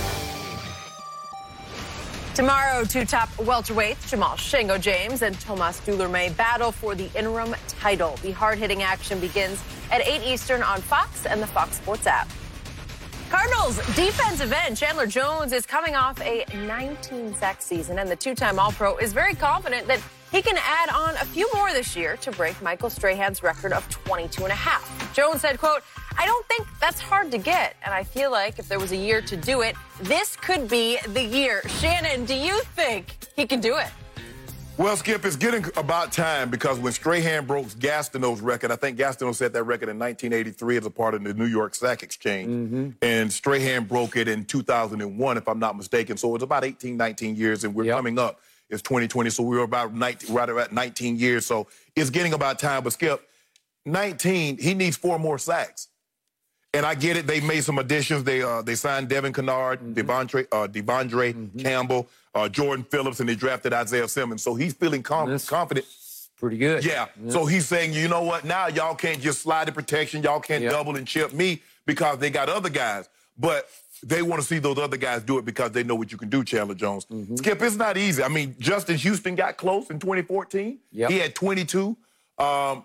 Tomorrow, two top welterweights, Jamal Shango James and Tomas Dulorme, battle for the interim title. The hard-hitting action begins at eight Eastern on Fox and the Fox Sports app. Cardinals defensive end Chandler Jones is coming off a nineteen-sack season, and the two-time All-Pro is very confident that he can add on a few more this year to break Michael Strahan's record of twenty-two and a half. Jones said, quote, I don't think that's hard to get, and I feel like if there was a year to do it, this could be the year. Shannon, do you think he can do it? Well, Skip, it's getting about time because when Strahan broke Gastineau's record, I think Gastineau set that record in nineteen eighty-three as a part of the New York Sack Exchange. Mm-hmm. And Strahan broke it in two thousand one, if I'm not mistaken. So it's about eighteen, nineteen years, and we're yep. coming up. It's twenty twenty, so we were about nineteen, right about nineteen years. So it's getting about time. But, Skip, nineteen, he needs four more sacks. And I get it. They made some additions. They uh, they signed Devin Kennard, mm-hmm. Devondre, uh, Devondre mm-hmm. Campbell, uh, Jordan Phillips, and they drafted Isaiah Simmons. So he's feeling com- confident. Pretty good. Yeah. yeah. So he's saying, you know what? Now y'all can't just slide the protection. Y'all can't yep. double and chip me because they got other guys. But they want to see those other guys do it because they know what you can do, Chandler Jones. Mm-hmm. Skip, it's not easy. I mean, Justin Houston got close in twenty fourteen. Yep. He had twenty-two. Um,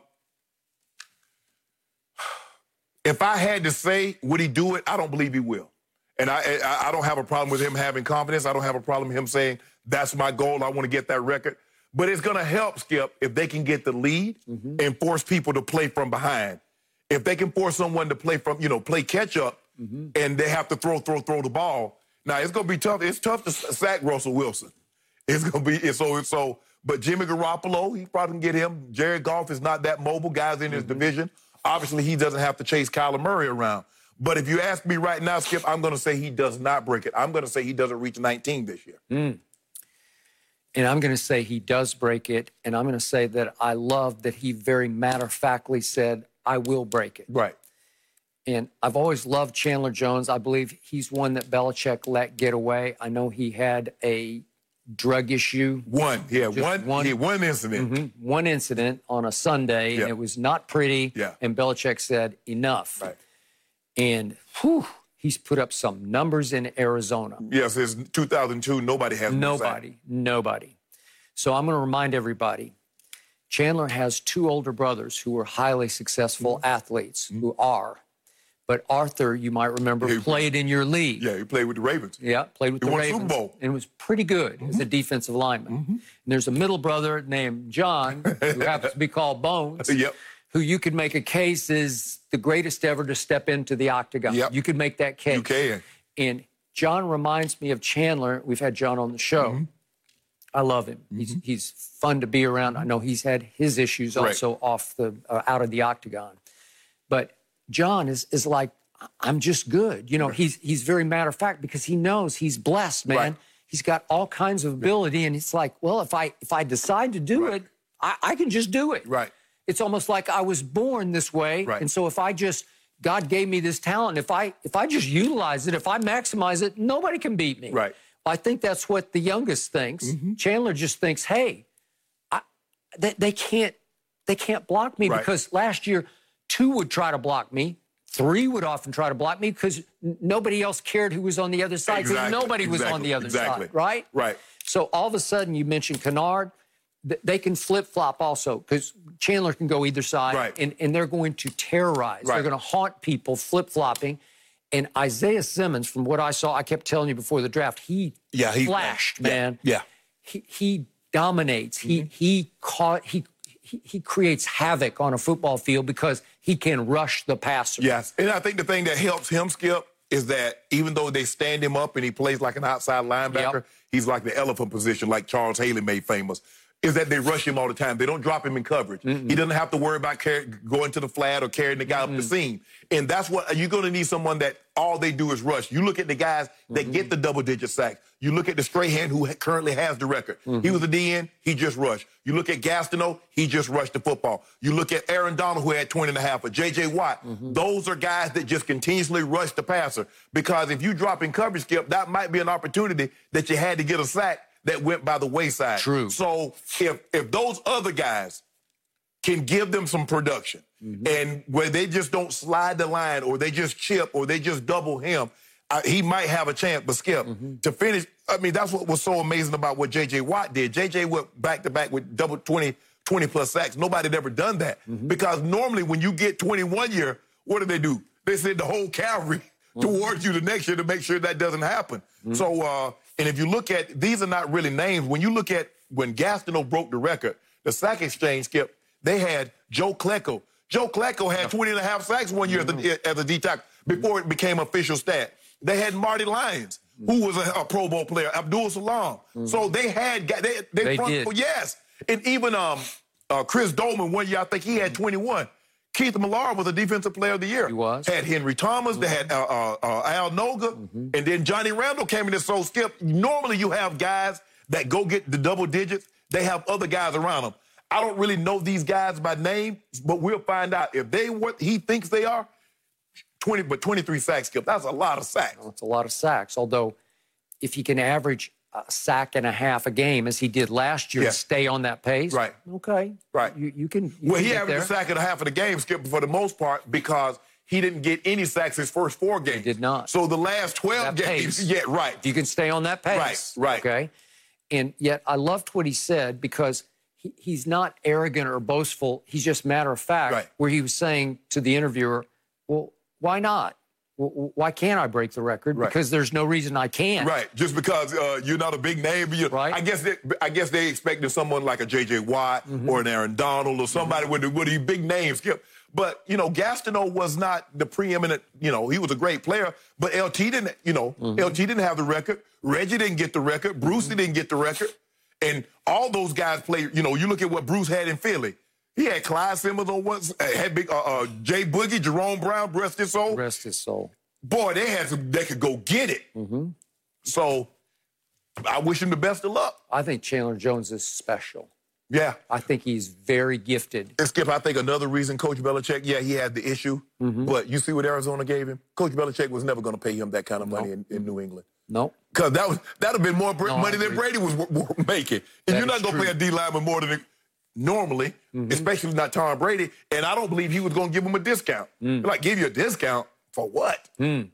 If I had to say, would he do it? I don't believe he will. And I, I I don't have a problem with him having confidence. I don't have a problem with him saying, that's my goal. I want to get that record. But it's going to help, Skip, if they can get the lead mm-hmm. and force people to play from behind. If they can force someone to play from, you know, play catch up mm-hmm. and they have to throw, throw, throw the ball. Now, it's going to be tough. It's tough to sack Russell Wilson. It's going to be, it's so, it's so. But Jimmy Garoppolo, he probably can get him. Jared Goff is not that mobile. Guys in his mm-hmm. division. Obviously, he doesn't have to chase Kyler Murray around. But if you ask me right now, Skip, I'm going to say he does not break it. I'm going to say he doesn't reach nineteen this year. Mm. And I'm going to say he does break it. And I'm going to say that I love that he very matter-of-factly said, I will break it. Right. And I've always loved Chandler Jones. I believe he's one that Belichick let get away. I know he had a drug issue. One, yeah, one, one, yeah, one incident. Mm-hmm, one incident on a Sunday, yeah. and it was not pretty. Yeah. And Belichick said, enough. Right. And whew, he's put up some numbers in Arizona. Yes, since two thousand two, nobody has Nobody, nobody. So I'm going to remind everybody, Chandler has two older brothers who were highly successful mm-hmm. athletes, mm-hmm. who are. But Arthur, you might remember, yeah, played in your league. Yeah, he played with the Ravens. Yeah, played with he the won Ravens. Super Bowl. And was pretty good mm-hmm. as a defensive lineman. Mm-hmm. And there's a middle brother named John, who happens to be called Bones, yep. who you could make a case is the greatest ever to step into the octagon. Yep. You could make that case. You can. And John reminds me of Chandler. We've had John on the show. Mm-hmm. I love him. Mm-hmm. He's he's fun to be around. I know he's had his issues right. also off the uh, out of the octagon. But John is is like, I'm just good. You know, he's he's very matter of fact because he knows he's blessed, man. Right. He's got all kinds of ability, and it's like, well, if I if I decide to do Right. it, I, I can just do it. Right. It's almost like I was born this way, Right. and so if I just God gave me this talent, if I if I just utilize it, if I maximize it, nobody can beat me. Right. I think that's what the youngest thinks. Mm-hmm. Chandler just thinks, hey, I, they, they can't they can't block me Right. because last year two would try to block me. Three would often try to block me because n- nobody else cared who was on the other side. 'Cause Exactly, nobody was on exactly, the other exactly. side, right? Right. So all of a sudden, you mentioned Kennard. th- They can flip-flop also because Chandler can go either side, Right. and, and they're going to terrorize. Right. They're going to haunt people flip-flopping. And Isaiah Simmons, from what I saw, I kept telling you before the draft, he, Yeah, he- flashed, yeah, man. yeah. He, he dominates. He Mm-hmm. he caught he, he he creates havoc on a football field because he can rush the passer. Yes, and I think the thing that helps him, Skip, is that even though they stand him up and he plays like an outside linebacker, Yep. he's like the elephant position, like Charles Haley made famous, is that they rush him all the time. They don't drop him in coverage. Mm-mm. He doesn't have to worry about carry, going to the flat or carrying the guy up the seam. And that's what you're going to need someone that all they do is rush. You look at the guys that Mm-hmm. get the double-digit sacks. You look at the Strahan, who ha- currently has the record. Mm-hmm. He was a D N, he just rushed. You look at Gastineau, he just rushed the football. You look at Aaron Donald, who had twenty and a half, or J J Watt. Mm-hmm. Those are guys that just continuously rush the passer. Because if you drop in coverage, Skip, that might be an opportunity that you had to get a sack that went by the wayside. True. So if if those other guys can give them some production, Mm-hmm. and where they just don't slide the line, or they just chip, or they just double him, uh, he might have a chance. But Skip, Mm-hmm. to finish, I mean, that's what was so amazing about what J J Watt did. J J went back to back with double twenty, twenty plus sacks. Nobody had ever done that. Mm-hmm. Because normally when you get twenty-one year, what do they do? They send the whole cavalry Mm-hmm. towards you the next year to make sure that doesn't happen. So, uh, and if you look at, these are not really names. When you look at when Gastineau broke the record, the sack exchange, Skip, they had Joe Klecko. Joe Klecko had twenty and a half sacks one year Mm-hmm. as, a, as a D-tackle before it became official stat. They had Marty Lyons, who was a, a Pro Bowl player, Abdul Salam. So they had, gu- they, they, They front, did. yes. And even um, uh, Chris Dolman, one year, I think he had twenty-one. Keith Millar was a defensive player of the year. He was. Had Henry Thomas, they had uh, uh, uh, Al Noga, and then Johnny Randall came in and so Skip. Normally you have guys that go get the double digits. They have other guys around them. I don't really know these guys by name, but we'll find out if they what he thinks they are. twenty, but twenty-three sacks, Skip. That's a lot of sacks. That's a lot of sacks. Although, if he can average a sack and a half a game as he did last year, Yeah. and stay on that pace, Right. Okay, Right. You, you can. You Well, can he get averaged a there. sack and a half of the game, Skip, for the most part, because he didn't get any sacks his first four games. did not. So the last twelve That games, pace. yeah, right. If you can stay on that pace, Right, right. Okay, and yet I loved what he said because he, he's not arrogant or boastful. He's just matter of fact. Right. Where he was saying to the interviewer, "Well, why not? Well, why can't I break the record? Right. Because there's no reason I can't." Right, just because uh, you're not a big name, you, Right. I guess they, I guess they expected someone like a J J Watt Mm-hmm. or an Aaron Donald or somebody with, the, with these big names. Skip. But you know, Gastineau was not the preeminent. You know, he was a great player, but L T didn't. You know, Mm-hmm. L T didn't have the record. Reggie didn't get the record. Brucey Mm-hmm. didn't get the record, and all those guys played. You know, you look at what Bruce had in Philly. He had Clyde Simmons on one. uh, Had big uh, uh, Jay Boogie, Jerome Brown, rest his soul. Rest his soul. Boy, they had some. They could go get it. Mm-hmm. So I wish him the best of luck. I think Chandler Jones is special. Yeah. I think he's very gifted. And Skip, I think another reason Coach Belichick, yeah, he had the issue, Mm-hmm. but you see what Arizona gave him? Coach Belichick was never going to pay him that kind of money in, in New England. No. Because that was that would have been more br- No, I money than agree. Brady was w- w- making. And That you're not is going to pay a true. D lineman more than it, normally, Mm-hmm. especially not Tom Brady. And I don't believe he was going to give him a discount. Mm. Like, give you a discount for what?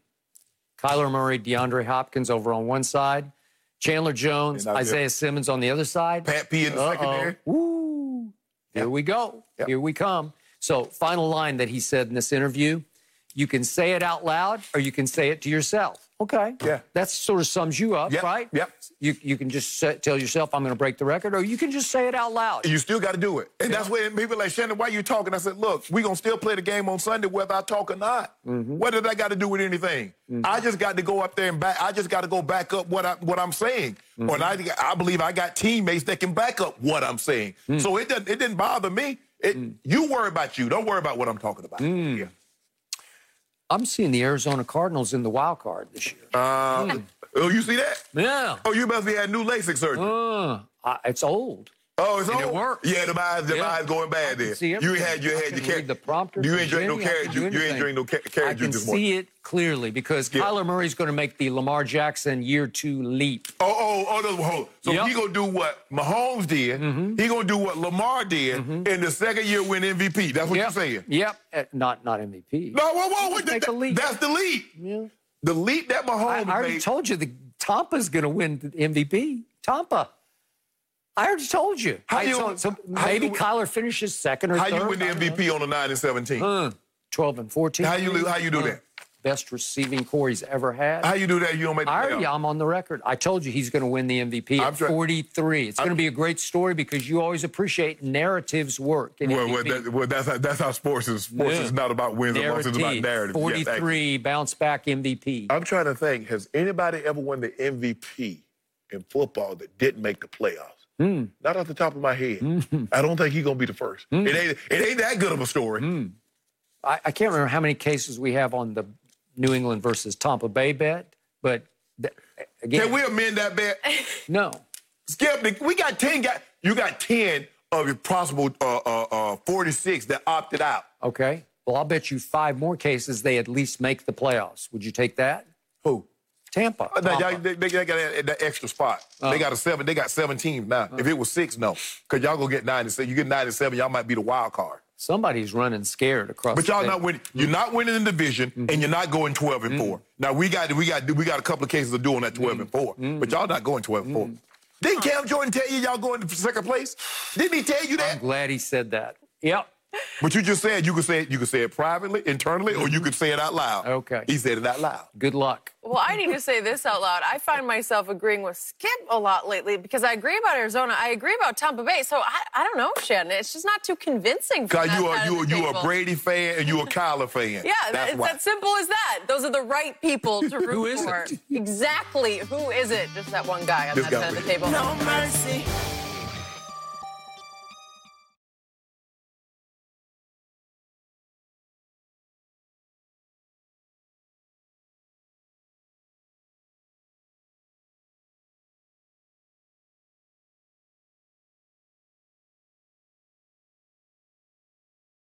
Kyler Murray, DeAndre Hopkins over on one side, Chandler Jones, And I- Isaiah Simmons on the other side. Pat P in the Uh-oh. secondary. Woo. Here we go. Yep. Here we come. So, final line that he said in this interview, you can say it out loud or you can say it to yourself. Okay. Yeah. That sort of sums you up, Yep, right? yep. You, you can just say, tell yourself, I'm going to break the record, or you can just say it out loud. You still got to do it. And that's where people like, Shannon, why you talking? I said, look, we're going to still play the game on Sunday whether I talk or not. Mm-hmm. What did that got to do with anything? I just got to go up there and back. I just got to go back up what, I, what I'm saying. Mm-hmm. Or I, I believe I got teammates that can back up what I'm saying. Mm. So it, doesn't, it didn't bother me. It, You worry about you. Don't worry about what I'm talking about. Mm. Yeah. I'm seeing the Arizona Cardinals in the wild card this year. Uh, Oh, you see that? Yeah. Oh, you must be had new LASIK surgery. Uh, I, it's old. Oh, it's and old? It works. Yeah, the eyes, the yeah. eyes going bad there. See you had, you had your carrot. The prompter. You ain't drink no carrot juice. You ain't drink no carrot juice I can this morning. see it clearly because yeah. Kyler Murray's going to make the Lamar Jackson year two leap. Oh, oh, oh, no, hold. So yep. he going to do what Mahomes did. Mm-hmm. He going to do what Lamar did mm-hmm. in the second year win M V P. That's what yep. you're saying? Yep. Uh, not not M V P. No, whoa, whoa. whoa make that, a leap. That's the leap. Yeah. The leap that Mahomes I, I already made. told you the Tampa's going to win the M V P. Tampa. I already told you. How I you told, so maybe you, Kyler finishes second or how third. How you win the M V P on the nine and seventeen? Uh, twelve and fourteen. How you how you do uh, that? Best receiving core he's ever had. How you do that? You don't make the I playoffs. already, I'm on the record. I told you he's going to win the M V P at forty-three. It's going to be a great story because you always appreciate narratives work. In well, M V P. well, that, well, that's how, that's how sports is. Sports yeah. is not about wins and losses. It's about narrative. forty-three, yes, bounce back M V P. I'm trying to think. Has anybody ever won the M V P in football that didn't make the playoffs? Mm. Not off the top of my head. Mm-hmm. I don't think he's gonna be the first. Mm. It ain't. It ain't that good of a story. Mm. I, I can't remember how many cases we have on the New England versus Tampa Bay bet, but th- again, can we amend that bet? No. Skip, we got ten guys. You got ten of your possible uh, uh, uh, forty-six that opted out. Okay. Well, I'll bet you five more cases they at least make the playoffs. Would you take that? Who? Tampa. Uh, Tampa. They, they, they got that, that extra spot. Uh, they got a seven. They got seven teams now. Uh, if it was six, no, because y'all gonna get nine and seven. You get nine and seven, y'all might be the wild card. Somebody's running scared across. But y'all the not winning. You're not winning in the division, mm-hmm. and you're not going twelve and four. Mm-hmm. Now we got we got we got a couple of cases of doing that twelve mm-hmm. and four. Mm-hmm. But y'all not going twelve and four. Mm-hmm. Didn't Cam Jordan tell you y'all going to second place? Didn't he tell you that? I'm glad he said that. Yep. But you just said you could say it, you could say it privately, internally, or you could say it out loud. Okay. He said it out loud. Good luck. Well, I need to say this out loud. I find myself agreeing with Skip a lot lately because I agree about Arizona. I agree about Tampa Bay. So I, I don't know, Shannon. It's just not too convincing. Because you are you you a Brady fan and you a Kyler fan. Yeah, That's it's why. that simple as that. Those are the right people to root Who is for. it? Exactly. Who is it? Just that one guy on This that guy side of the table. No mercy.